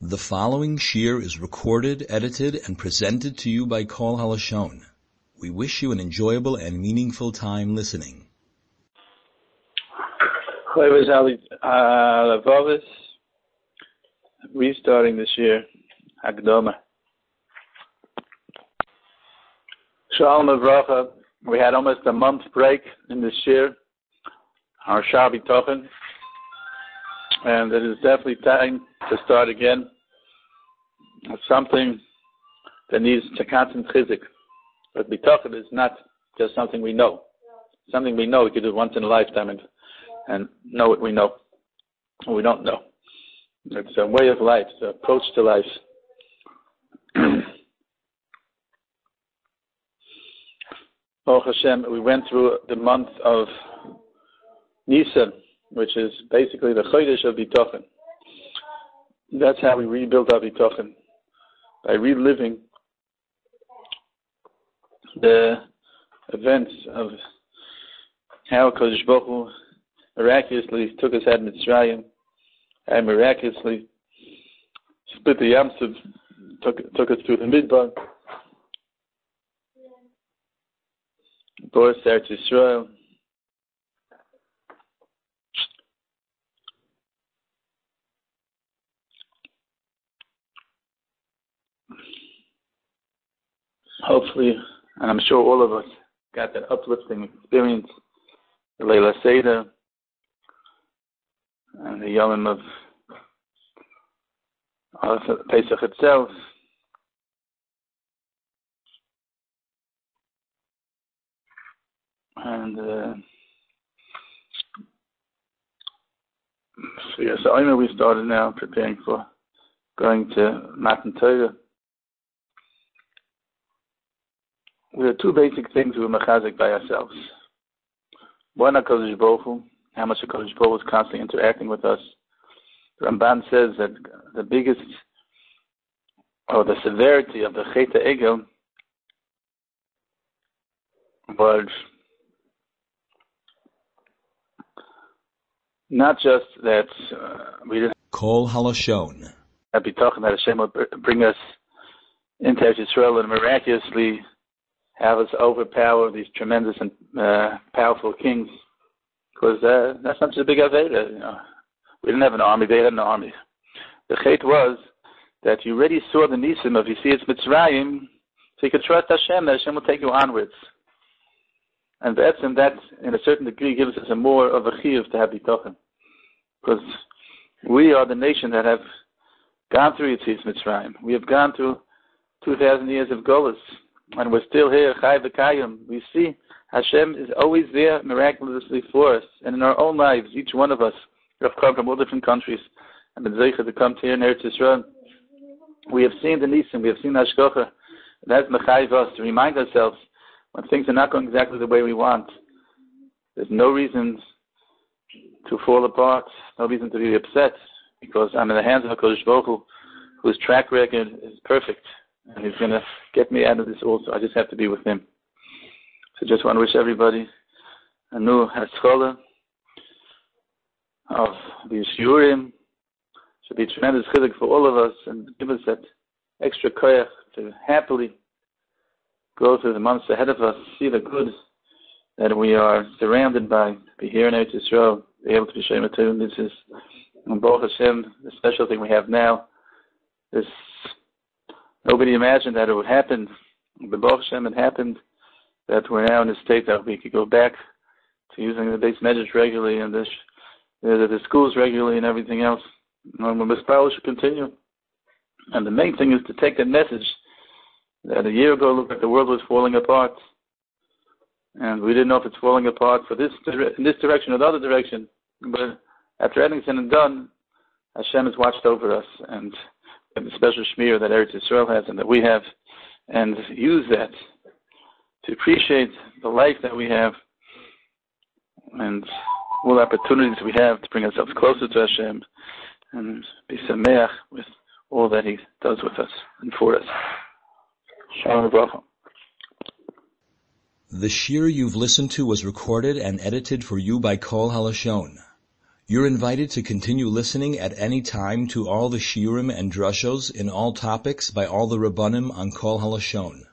The following shir is recorded, edited, and presented to you by Kol HaLashon. We wish you an enjoyable and meaningful time listening. Restarting this year, Hakdama. Shalom Avracha. We had almost a month break in this year, our Shabbat Tochen, and it is definitely time to start again. It's something that needs to constant chizik. But Bitochen is not just something we know. Something we know we could do once in a lifetime and know what we know, what we don't know. It's a way of life, it's an approach to life. Baruch Hashem, we went through the month of Nisan, which is basically the Chodesh of Bitochen. That's how we rebuild our Bitochen, by reliving the events of how Kodesh Baruch Hu miraculously took us out of Mitzrayim, and miraculously split the Yam Suf, took us through the Midbar, brought us to Eretz Yisrael. Hopefully, and I'm sure all of us got that uplifting experience, the Leila Seder, and the Yom of Pesach itself. And so we started now preparing for going to Matan Torah. There are two basic things we were mechazik by ourselves. One, HaKadosh Baruch Hu, how much HaKadosh Baruch Hu is constantly interacting with us. The Ramban says that the biggest, or the severity of the Chet HaEgel was not just that we didn't Kol HaLashon. Be talking that Hashem would bring us into Eretz Yisrael and miraculously have us overpower these tremendous and powerful kings, because that's not just a big Aveda. We didn't have an army; they had an army. The Chet was that you already saw the Nisim of Yetzias Mitzrayim, so you could trust Hashem that Hashem will take you onwards. And that, in a certain degree, gives us a more of a chiyuv to have bitochen, because we are the nation that have gone through Yetzias Mitzrayim. We have gone through 2,000 years of Golus, and we're still here, Chai V'Kayim. We see Hashem is always there miraculously for us. And in our own lives, each one of us have come from all different countries and been zeicha to come to here in Eretz Yisrael. We have seen the Nisim, we have seen the Hashgacha. That's mechayiv us to remind ourselves when things are not going exactly the way we want. There's no reason to fall apart, no reason to be upset, because I'm in the hands of HaKadosh Baruch Hu, whose track record is perfect. And he's going to get me out of this also. I just have to be with him. So just want to wish everybody a new haskalah of these shiurim. Should be tremendous chiddush for all of us and give us that extra koyach to happily go through the months ahead of us, see the good that we are surrounded by, be here in Eretz Yisrael, be able to be Shema Tov. This is, on Baruch Hashem, the special thing we have now. This nobody imagined that it would happen. But Baruch Hashem, it happened that we're now in a state that we could go back to using the base measures regularly and the schools regularly and everything else. And the Mispal should continue. And the main thing is to take that message that a year ago looked like the world was falling apart. And we didn't know if it's falling apart for in this direction or the other direction. But after everything's said and done, Hashem has watched over us, and the special shmir that Eretz Yisrael has and that we have, and use that to appreciate the life that we have and all the opportunities we have to bring ourselves closer to Hashem and be sameach with all that He does with us and for us. Shalom Aleichem. The shir you've listened to was recorded and edited for you by Kol HaLashon. You're invited to continue listening at any time to all the shiurim and drushos in all topics by all the Rabbanim on Kol HaLashon.